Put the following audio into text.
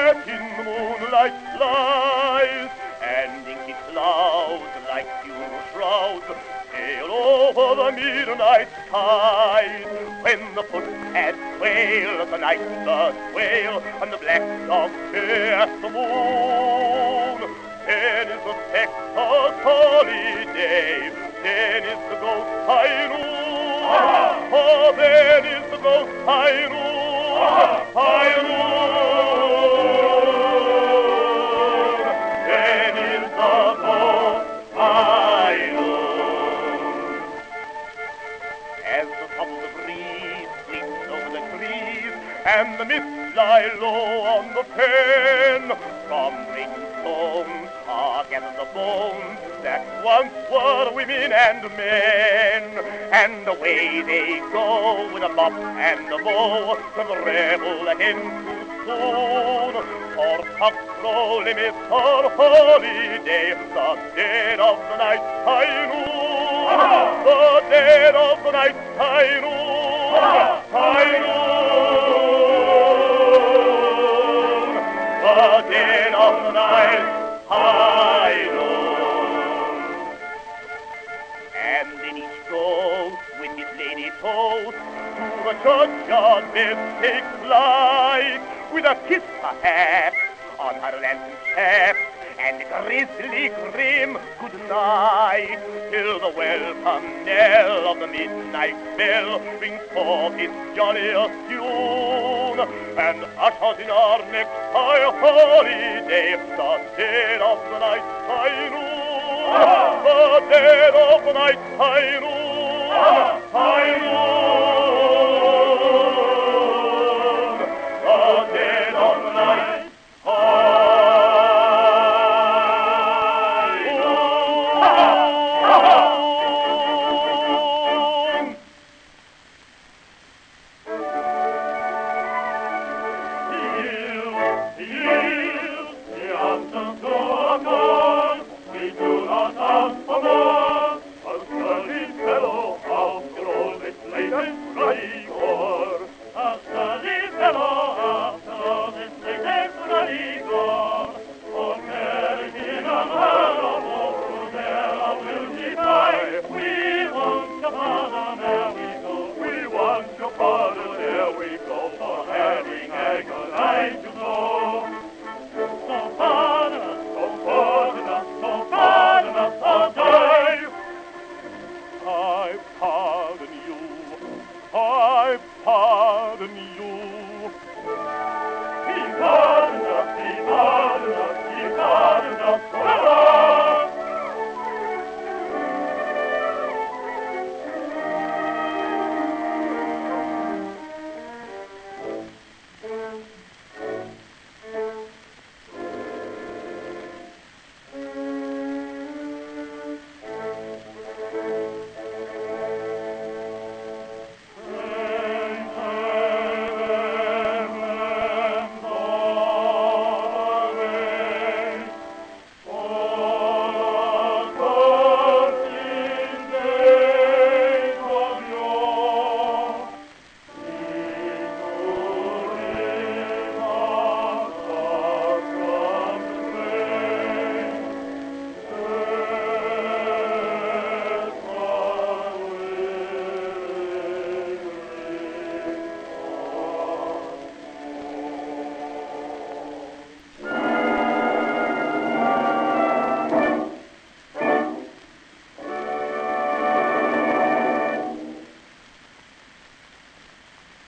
that in the moonlight lies, and inky clouds like funeral shrouds sail over the midnight skies. When the footpads quail, the night birds wail, and the black dogs chase the moon, then is the spectre's holiday, then is the ghost high noon. Oh, then is the ghost high noon, high noon. Then is the ghost high noon. As the top of the breeze sweeps over the trees, and the mists lie low on the fen, from great stones are gathered the bones that once were women and men, and away they go with a mop and a bow to the revel that ends too soon. For cockcrow limits our holiday, the dead of the night high noon, the dead of the night high noon, high noon, the dead of the night high noon. And then each goes with his lady toast to the churchyard bed take flight, with a kiss perhaps on her lantern shaft, and grisly grim good night, till the welcome knell of the midnight bell rings forth its jolliest tune, and ushers in our next high holiday the dead of the night high noon, the dead of the night high noon, high noon, the dead of the night high noon. Yield the answer to our call. We do not ask for more. A sturdy fellow after all this late and bloody gore. A sturdy fellow after all this late and bloody gore. For carrying on her of woe, there will she die. We want your pardon, there we go. We want your pardon, there we go. For having agonized you so. So pardon us, so pardon us, so pardon us, or die. I pardon you, I pardon you. He pardoned us, he pardoned us.